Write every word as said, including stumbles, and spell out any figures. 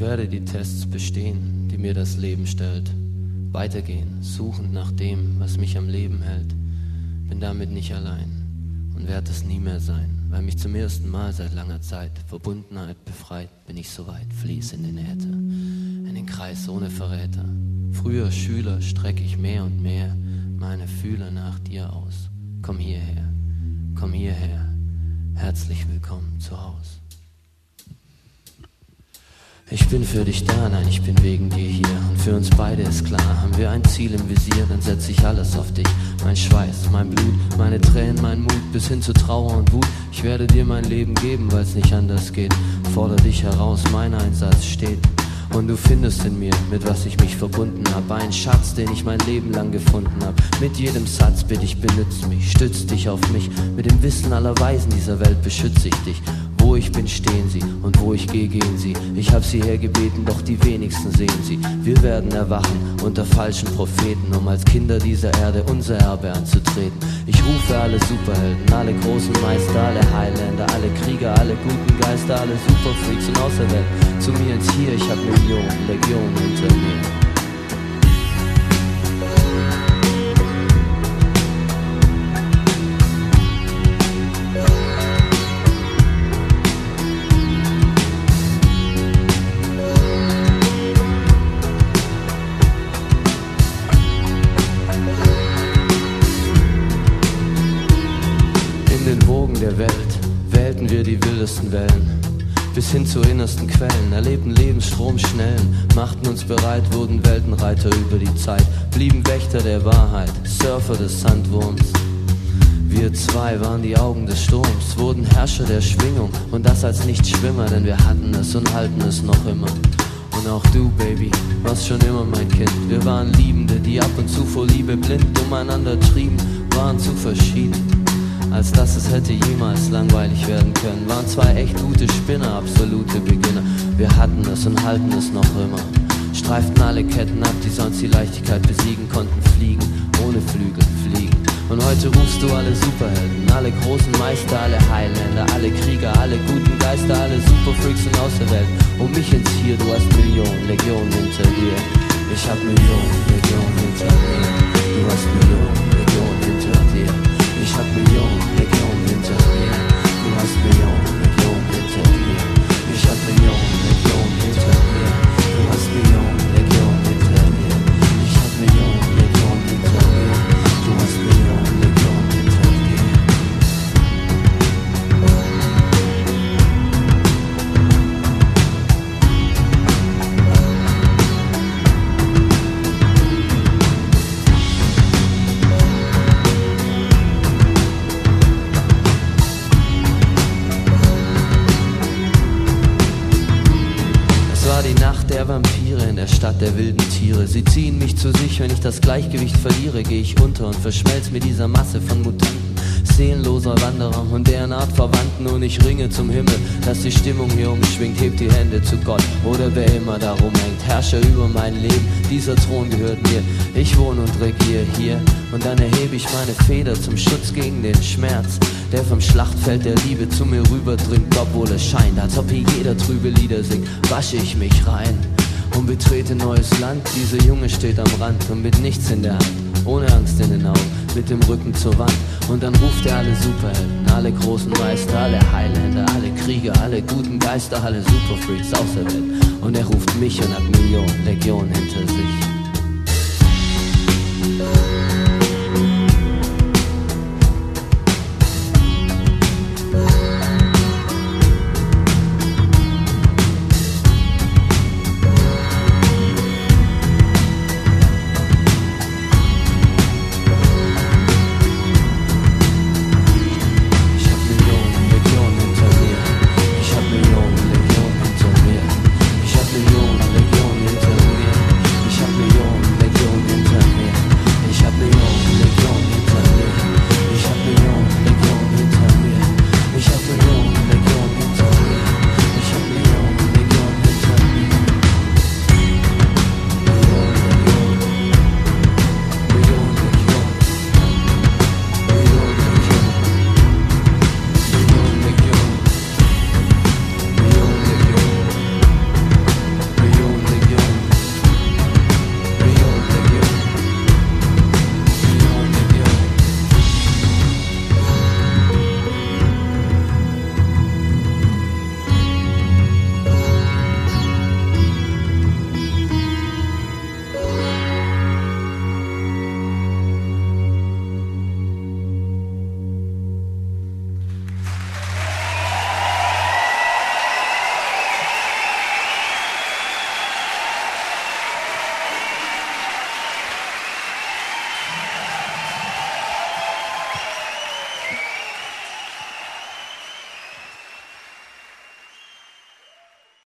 werde die Tests bestehen, die mir das Leben stellt. Weitergehen, suchend nach dem, was mich am Leben hält. Bin damit nicht allein und werd es nie mehr sein, weil mich zum ersten Mal seit langer Zeit Verbundenheit befreit. Bin ich soweit, fließ in den Äther, in den Kreis ohne Verräter. Früher Schüler streck ich mehr und mehr meine Fühler nach dir aus. Komm hierher, komm hierher, herzlich willkommen zu Haus. Ich bin für dich da, nein, ich bin wegen dir hier. Und für uns beide ist klar, haben wir ein Ziel im Visier, dann setz ich alles auf dich. Mein Schweiß, mein Blut, meine Tränen, mein Mut, bis hin zu Trauer und Wut. Ich werde dir mein Leben geben, weil's nicht anders geht. Forder dich heraus, mein Einsatz steht. Und du findest in mir, mit was ich mich verbunden hab, einen Schatz, den ich mein Leben lang gefunden hab. Mit jedem Satz bitte ich, benütz mich, stütz dich auf mich. Mit dem Wissen aller Weisen dieser Welt beschütze ich dich. Wo ich bin, stehen sie, und wo ich gehe, gehen sie. Ich hab sie hergebeten, doch die wenigsten sehen sie. Wir werden erwachen unter falschen Propheten, um als Kinder dieser Erde unser Erbe anzutreten. Ich rufe alle Superhelden, alle großen Meister, alle Highlander, alle Krieger, alle guten Geister, alle Superfreaks und Außerwelt zu mir ins Hier. Ich hab Millionen, Legionen hinter mir. Der Welt wählten wir die wildesten Wellen, bis hin zu innersten Quellen, erlebten Lebensstromschnellen, machten uns bereit, wurden Weltenreiter über die Zeit, blieben Wächter der Wahrheit, Surfer des Sandwurms. Wir zwei waren die Augen des Sturms, wurden Herrscher der Schwingung, und das als Nichtschwimmer, denn wir hatten es und halten es noch immer. Und auch du, Baby, warst schon immer mein Kind. Wir waren Liebende, die ab und zu vor Liebe blind umeinander trieben, waren zu verschieden, als dass es hätte jemals langweilig werden können. Waren zwei echt gute Spinner, absolute Beginner. Wir hatten es und halten es noch immer. Streiften alle Ketten ab, die sonst die Leichtigkeit besiegen, konnten fliegen, ohne Flügel fliegen. Und heute rufst du alle Superhelden, alle großen Meister, alle Highlander, alle Krieger, alle guten Geister, alle Superfreaks und Außerwelten. Um mich ins Hier, du hast Millionen, Legionen hinter dir. Ich hab Millionen, Legionen hinter mir. Du hast Millionen, Legionen hinter dir. Ich hab Millionen, Legionen hinter mir. Du hast Millionen, Legionen hinter mir. Ich hab Millionen, Legionen hinter mir. Du hast Millionen, Legionen hinter mir. Ich hab Millionen, Legionen hinter mir. Du hast Millionen, Legionen hinter mir. Die Nacht der Vampire in der Stadt der wilden Tiere. Sie ziehen mich zu sich, wenn ich das Gleichgewicht verliere, gehe ich unter und verschmelz mit dieser Masse von Mutanten, seelenloser Wanderer und deren Art Verwandten. Und ich ringe zum Himmel, dass die Stimmung hier umschwingt, hebt die Hände zu Gott oder wer immer darum hängt. Herrscher über mein Leben, dieser Thron gehört mir. Ich wohne und regiere hier, und dann erhebe ich meine Feder zum Schutz gegen den Schmerz, der vom Schlachtfeld der Liebe zu mir rüberdringt. Obwohl es scheint, als ob hier jeder trübe Lieder singt, wasche ich mich rein und betrete neues Land. Dieser Junge steht am Rand und mit nichts in der Hand, ohne Angst in den Augen, mit dem Rücken zur Wand. Und dann ruft er alle Superhelden, alle großen Meister, alle Highlander, alle Krieger, alle guten Geister, alle Superfreaks außer Welt. Und er ruft mich und hat Millionen, Legionen hinter sich.